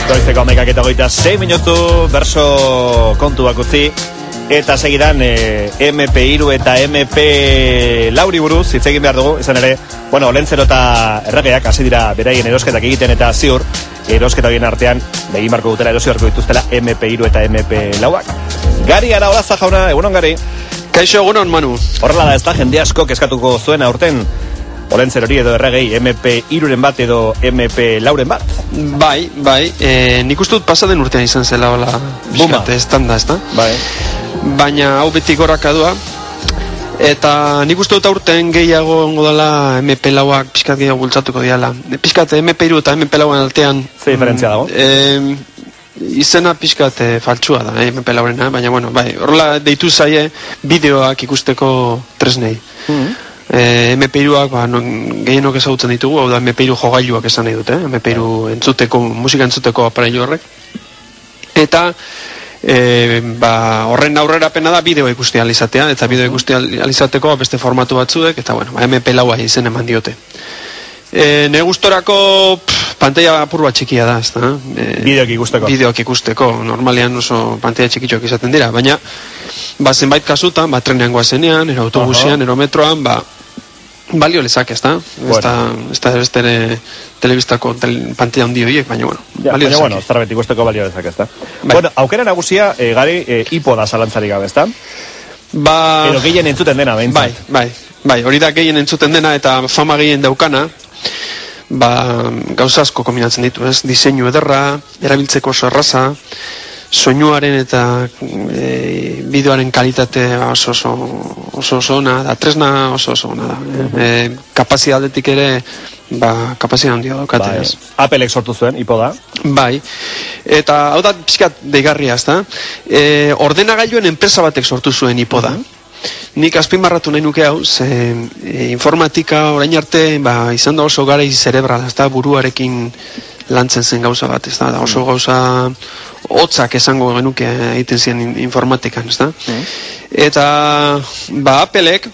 Goizeko 11:26 minutu, berso kontuak utzi, eta segidan MP3 eta MP4 buruz hitz egin behar dugu, izan ere, bueno, Olentzero eta Erregeak hasi dira beraien erosketak egiten eta ziur, erosketa horien artean, begin marko dutela erosi beharko dituztela MP3 eta MP4ak. Gari ara Olaza jauna, egunon Gari? Kaixo egunon Manu. Horrela da, ez da, jende asko eskatuko zuen aurten Olentzerori edo Erregei MP3-ren bat edo MP4-ren bat? Bai, nik uste dut pasaden urtean izan zela hola biskate estanda, ez da? Bai. Baina hau beti gorrakadua, eta nik uste dut aurten gehiago ongo dela MP4ak pixkat gehiago bultzatuko diala. Pixkat MP3 eta MP4-en artean... Ze diferentzia dago? Izena pixkat faltsua da, MP4-rena, baina bueno, bai, horrela deitu zaie bideoak ikusteko tresnei. MP3ak gehienok ezagutzen ditugu, hau da MP3 jogailuak esan nahi dute, MP3 entzuteko, musika entzuteko aparailu horrek. Eta horren aurrerapena da bideo ikusti alizatea, eta bideo ikusti alizateko beste formatu batzuek, eta bueno, MP4 izen eman diote. Nire gustorako pantalla apur bat txikia da, ezta? Bideoak ikusteko, normalean oso pantalla txikitxoak izaten dira, baina zenbait kasutan, trenean goazenean, autobusean, metroan, balio lezak, ezta? Ez da ere telebistako pantalla handi horiek, baina bueno, balio lezak. Baina zerbait ikusteko balio lezak, ezta? Bueno, aukera nagusia, Gari, iPoda zalantzarik gabe, ezta? Edo gehien entzuten dena, behintzat. Bai, hori da gehien entzuten dena eta fama gehien daukana, gauza asko kombinatzen ditu, ez? Diseinu ederra, erabiltzeko oso erraza, soinuaren eta bideoaren kalitate oso ona da, tresna oso ona da. Kapazidadetik ere, kapazidade handia daukate, ez? Applek sortu zuen, iPoda. Bai, eta hau da pixkat deigarria, ez da? Ordenagailuen enpresa batek sortu zuen iPoda. Nik azpimarratu nahi nuke hau, informatika orain arte izan da oso garai zerebral, ez da, buruarekin lantzen zen gauza bat, ez da, oso gauza hotzak esango genuke egiten ziren informatikan, ez da. Eta, Applek,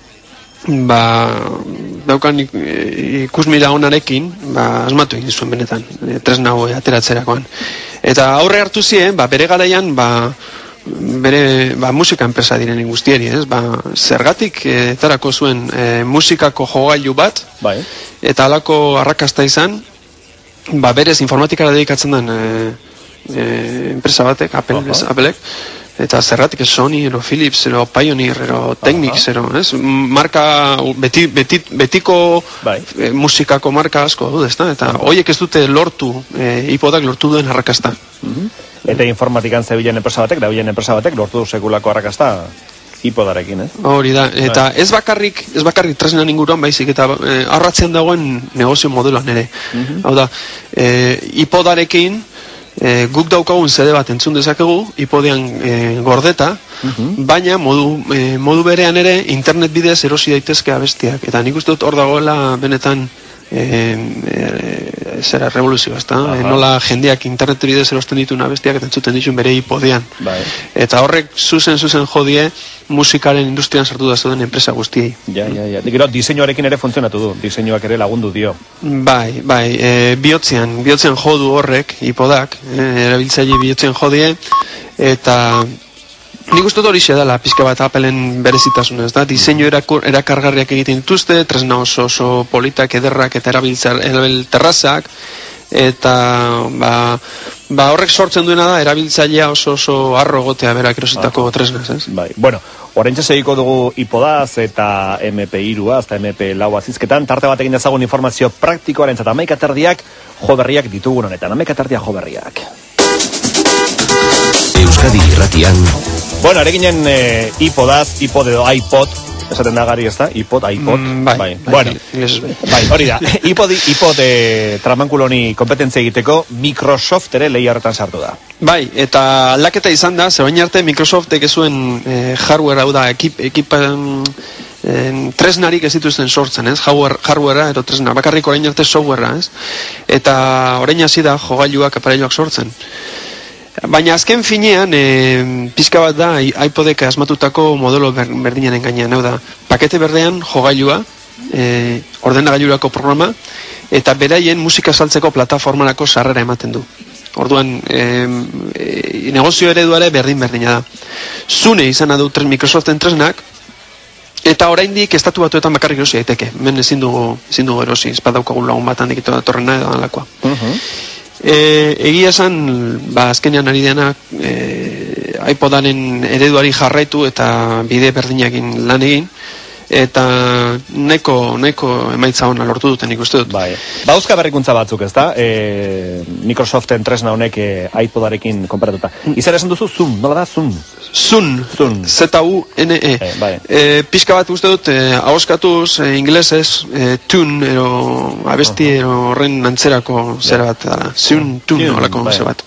daukan ikusmira onarekin, asmatu egin zuen benetan, tresna hau ateratzerakoan. Eta aurre hartu ziren, bere garaian, bere musika enpresa diren guztieri, ez? Zergatik etarako zuen musikako jogailu bat, eta halako arrakasta izan, berez informatikara dedikatzen den enpresa batek, Applek, eta zergatik Sony, Philips, Pioneer, Technics, ez? Marka, betiko musikako marka asko dut, ez da? Eta horiek ez dute lortu, iPodak lortu duen arrakasta. Eta informatikan zebilen enpresa batek, dabilen enpresa batek, lortu sekulako arrakasta iPodarekin, ez? Hori da, eta ez bakarrik tresnan inguruan, baizik, eta arratzean dagoen negozio modeloan ere. Hau da, iPodarekin, guk daukagun CD bat entzun dezakegu, iPodean gordeta, baina modu berean ere, internet bidez erosi daitezke abestiak. Eta nik uste dut hor dagoela benetan zera revoluzioa, ezta? Nola jendeak internet bidez erosten dituen abestiak eta entzuten dituen bere iPodean. Eta horrek zuzen jodie musikaren industrian sartu da zuen enpresa guztiei. Gero, diseinuarekin ere funtzionatu du, diseinuak ere lagundu dio. Bai, bihotzean jodu horrek, iPodak, erabiltzaile bihotzean jodie, eta nik uste hori dela pizka bat Appleen berezitasun, ez da? Diseinu erakargarriak egiten dituzte, tresna oso politak, ederrak eta erabilterrazak, eta horrek sortzen duena da erabiltzailea oso harro egotea berak erositako tresnaz, ez? Bueno, oraintxe segiko dugu iPodaz eta MP3az eta MP4az izketan, tarte bat egin dezagun informazio praktikoaren eta 11:30 jo berriak ditugun honetan, 11:30 jo berriak. Euskadi Irratian. Bueno, areginen iPodaz, iPod edo iPod, esaten da Gari, ez da? iPod. Bueno, hori da. iPod tramankuloni kompetentzia egiteko Microsoft ere lehi horretan sartu da. Bai, eta aldaketa izan da, zebain arte Microsoftek ezuen hardware, hau da, tresnarik ez dituzten sortzen, ez? Hardwarea edo tresna, bakarrik orain arte softwarea, ez? Eta orain hasi da jogailuak, aparailuak sortzen. Baina azken finean, pizka bat da iPodek asmatutako modelo berdinaren gainean, hau da, pakete berdean jogailua, ordenagailurako programa, eta beraien musika saltzeko plataformarako sarrera ematen du. Orduan, negozio ereduare berdina da. Zune izan du Microsoften tresnak, eta oraindik estatu batuetan bakarrik erosi daiteke. Hemen ezin dugu erosi, ez badaukagun lagun bat handik eta datorrena edo alakoa. Egia esan, azkenean ari denak iPodaren ereduari jarraitu eta bide berdinakin lan egin, eta neko emaitza hona lortu duten ikuste dut. Bai. Bauzka berrikuntza batzuk, ez da? Microsoften tresna honek iPodarekin konparatuta. Izan esan duzu Zoom, nola da Zoom? Zoom. Z-U-N-E. Bai. Pixka bat uste dut, ahoskatuz, inglesez, tune, ero abesti, ero horren antzerako zera bat dara. Zoom, tune, holako zera bat.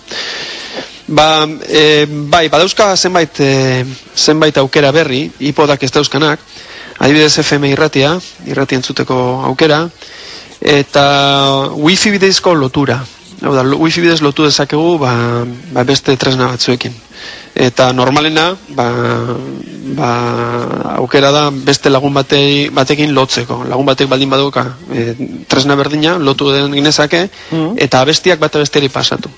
Bai, badauzka zenbait aukera berri, iPodak ez dauzkanak, adibidez FM irratia entzuteko aukera, eta wifi bidezko lotura. Hau da, wifi bidez lotu dezakegu beste tresna batzuekin. Eta normalena, aukera da beste lagun batekin lotzeko. Lagun batek baldin baduka tresna berdina, lotu den ginezake, eta abestiak bate besteri pasatu.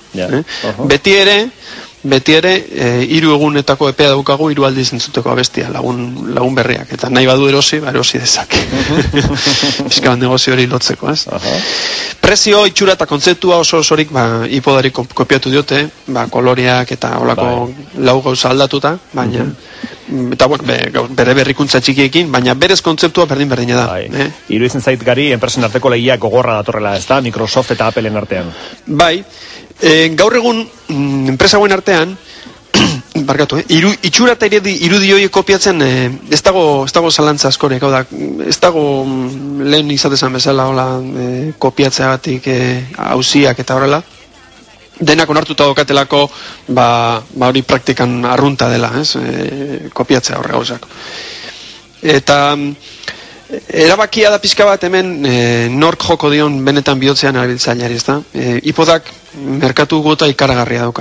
Beti ere, 3 egunetako epea daukagu 3 aldiz entzuteko abestia, lagun berriak. Eta nahi badu erosi dezake. Pizka bat negozio hori lotzeko, ez? Prezio, itxura eta kontzeptua osorik iPodari kopiatu diote, koloreak eta holako lau gauza aldatuta, baina, eta bere berrikuntza txikiekin, baina berez kontzeptua berdina da. Iruditzen zait gari, enpresen arteko lehia gogorra datorrela, ez da? Microsoft eta Appleen artean. Bai, gaur egun enpresa hauen artean itxura eta irudi hori kopiatzen ez dago zalantza askorek, hau da, ez dago lehen izatezan bezala kopiatzeagatik auziak eta horrela, denak onartuta dokatelako hori praktikan arrunta dela, kopiatzea horre gauzak. Eta erabakia da pixka bat hemen nork joko dion benetan bihotzean erabiltzaileari, ezta? iPodak merkatu gota ikaragarria dauka.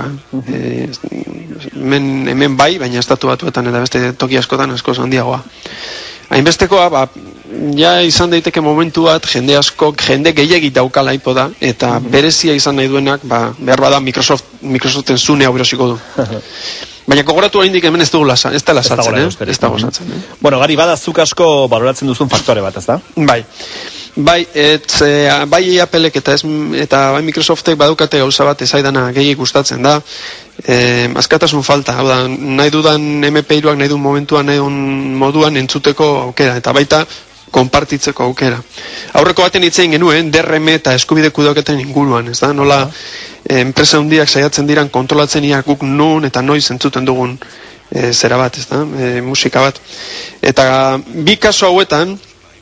Hemen bai, baina estatu batuetan eta beste toki askotan askoz handiagoa. Hainbestekoa, ja izan daiteke momentu bat jende gehiegi daukala iPoda, eta berezia izan nahi duenak, behar bada Microsoften Zune hau erosiko du. Baina gogoratu oraindik hemen ez dela saltzen, ez dago saltzen. Bueno, Gari, bada zuk asko baloratzen duzun faktore bat, ez da? Bai, bai Applek eta bai Microsoftek badukate gauza bat ezaidana gehi gustatzen da, askatasun falta, hau da, nahi dudan MP3ak nahi duen momentuan, nahi duen moduan entzuteko aukera, eta baita konpartitzeko aukera. Aurreko baten hitzein genuen, DRM eta eskubide kudeaketen inguruan, ez da, nola enpresa hundiak saiatzen diran kontrolatzen ia guk nun eta noiz entzuten dugun zera bat, ez da, musika bat. Eta bi kasu hauetan,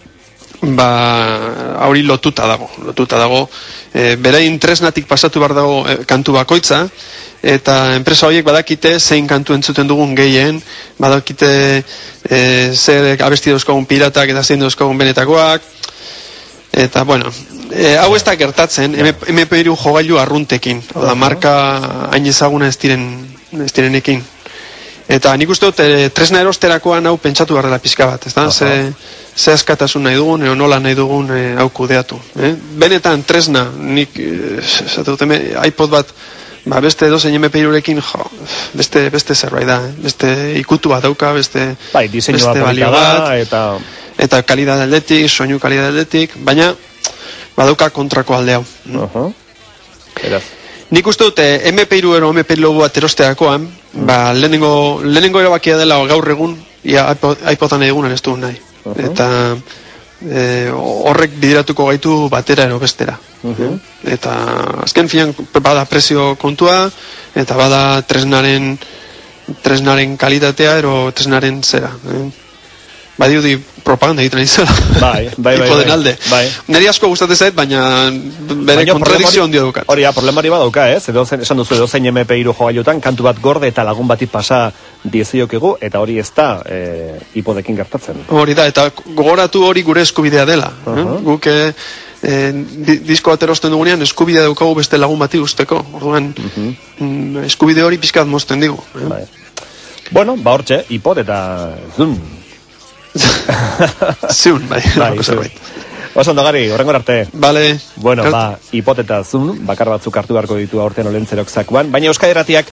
hori lotuta dago, berain tresnatik pasatu behar dago kantu bakoitza, eta enpresa horiek badakite zein kantu entzuten dugun gehien, badakite zer abesti dauzkagun piratak eta zein dauzkagun benetakoak, eta bueno, hau ez da gertatzen, MP3 jogailu arruntekin, marka hain ezaguna ez direnekin. Eta nik uste dut, tresna erosterakoan hau pentsatu behar dela pixka bat, ez da? Ze askatasun nahi dugun, nola nahi dugun hau kudeatu. Benetan, tresna, nik, iPod bat, beste edozein MP3-rekin, beste zerbait da, beste ikutu bat dauka, beste balio bat, eta kalidad aldetik, soinu kalidad aldetik, baina badauka kontrako alde hau. Nik uste dut, MP3 ero MP3 bat erosteakoan, lehenengo erabakia dela gaur egun, iPodan egunan ez dugun nahi. Eta horrek bideratuko gaitu batera ero bestera. Eta azken finan bada prezio kontua, eta bada tresnaren kalitatea ero tresnaren zera. Badiudi propaganda egiten izela. Bai. Ipoden alde. Neri asko gustatzen zait, baina bere kontradikzio handia dukat. Hori, problemari badauka, ez? Esan duzu, edozein MP3 jogailutan, kantu bat gorde eta lagun bati pasa diziokegu, eta hori ez da ipodekin gertatzen. Hori da, eta gogoratu hori gure eskubidea dela. Guk disko bat erosten dugunean eskubidea daukagu beste lagun bati usteko. Orduan, eskubide hori pixkat mozten digu. Bueno, hortxe, ipod eta Zoom. Ziun, bai. Oso ondo, Gari, horrengor arte. Bale. Bueno, hipotetazun, bakar batzuk hartu beharko ditu aurten Olentzerok zakuan, baina Euskadi Irratiak